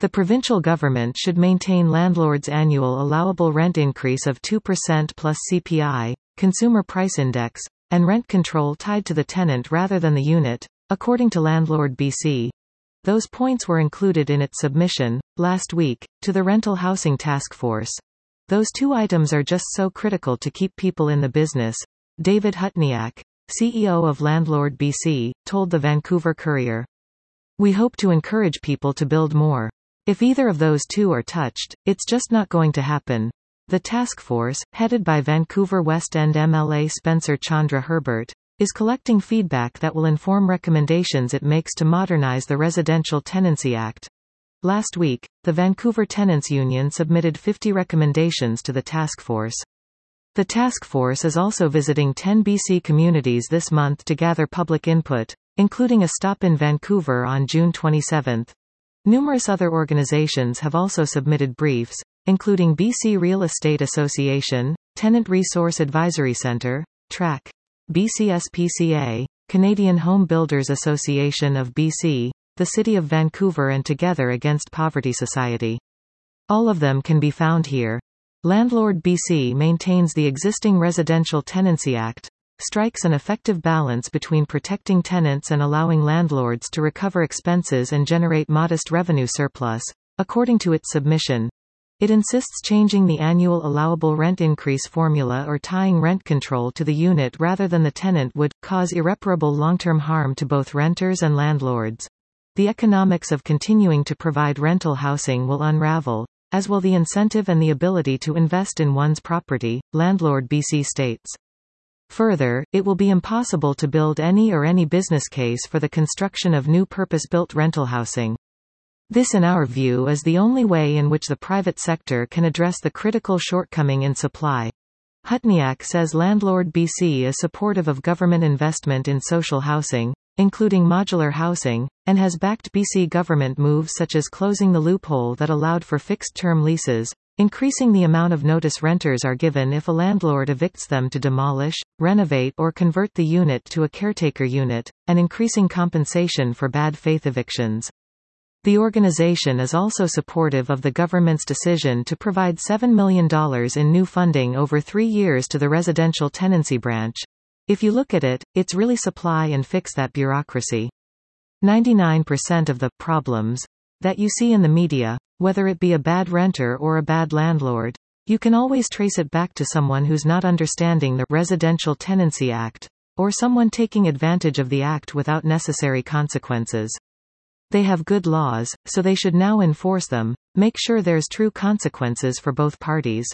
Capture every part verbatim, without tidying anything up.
The provincial government should maintain landlords' annual allowable rent increase of two percent plus C P I, consumer price index, and rent control tied to the tenant rather than the unit, according to Landlord B C. Those points were included in its submission, last week, to the Rental Housing Task Force. Those two items are just so critical to keep people in the business, David Hutniak, C E O of Landlord B C, told the Vancouver Courier. We hope to encourage people to build more. If either of those two are touched, it's just not going to happen. The task force, headed by Vancouver West End M L A Spencer Chandra Herbert, is collecting feedback that will inform recommendations it makes to modernize the Residential Tenancy Act. Last week, the Vancouver Tenants Union submitted fifty recommendations to the task force. The task force is also visiting ten B C communities this month to gather public input, including a stop in Vancouver on June twenty-seventh. Numerous other organizations have also submitted briefs, including B C Real Estate Association, Tenant Resource Advisory Centre, TRAC, B C S P C A, Canadian Home Builders Association of B C, the City of Vancouver and Together Against Poverty Society. All of them can be found here. Landlord B C maintains the existing Residential Tenancy Act, strikes an effective balance between protecting tenants and allowing landlords to recover expenses and generate modest revenue surplus, according to its submission. It insists changing the annual allowable rent increase formula or tying rent control to the unit rather than the tenant would cause irreparable long-term harm to both renters and landlords. The economics of continuing to provide rental housing will unravel, as will the incentive and the ability to invest in one's property, Landlord B C states. Further, it will be impossible to build any or any business case for the construction of new purpose-built rental housing. This, in our view, is the only way in which the private sector can address the critical shortcoming in supply. Hutniak says Landlord B C is supportive of government investment in social housing, including modular housing, and has backed B C government moves such as closing the loophole that allowed for fixed-term leases, increasing the amount of notice renters are given if a landlord evicts them to demolish, renovate or convert the unit to a caretaker unit, and increasing compensation for bad faith evictions. The organization is also supportive of the government's decision to provide seven million dollars in new funding over three years to the residential tenancy branch. If you look at it, it's really supply and fix that bureaucracy. ninety-nine percent of the problems that you see in the media, whether it be a bad renter or a bad landlord, you can always trace it back to someone who's not understanding the Residential Tenancy Act, or someone taking advantage of the act without necessary consequences. They have good laws, so they should now enforce them, make sure there's true consequences for both parties.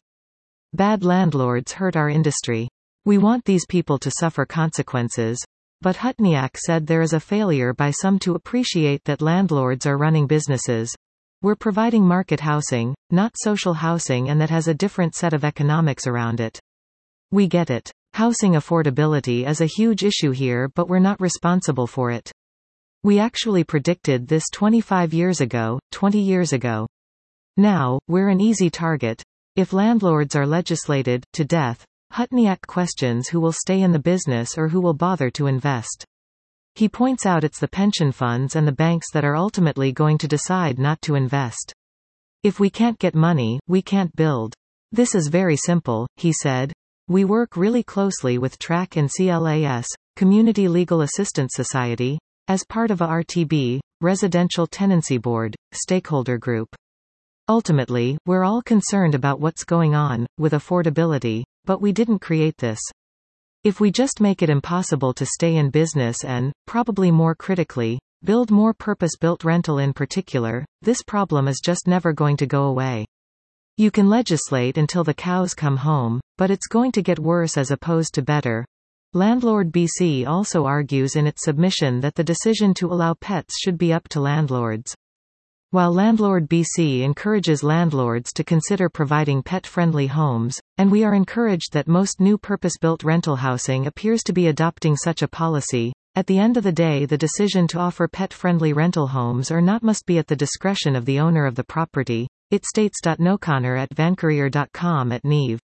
Bad landlords hurt our industry. We want these people to suffer consequences. But Hutniak said there is a failure by some to appreciate that landlords are running businesses. We're providing market housing, not social housing, and that has a different set of economics around it. We get it. Housing affordability is a huge issue here, but we're not responsible for it. We actually predicted this twenty-five years ago, twenty years ago. Now, we're an easy target. If landlords are legislated to death, Hutniak questions who will stay in the business or who will bother to invest. He points out it's the pension funds and the banks that are ultimately going to decide not to invest. If we can't get money, we can't build. This is very simple, he said. We work really closely with TRAC and C L A S, Community Legal Assistance Society, as part of a R T B, Residential Tenancy Board, stakeholder group. Ultimately, we're all concerned about what's going on with affordability, but we didn't create this. If we just make it impossible to stay in business and, probably more critically, build more purpose-built rental in particular, this problem is just never going to go away. You can legislate until the cows come home, but it's going to get worse as opposed to better. Landlord B C also argues in its submission that the decision to allow pets should be up to landlords. While Landlord B C encourages landlords to consider providing pet-friendly homes, and we are encouraged that most new purpose-built rental housing appears to be adopting such a policy, at the end of the day the decision to offer pet-friendly rental homes or not must be at the discretion of the owner of the property, it states. O'Connor at vancourier dot com at Neve.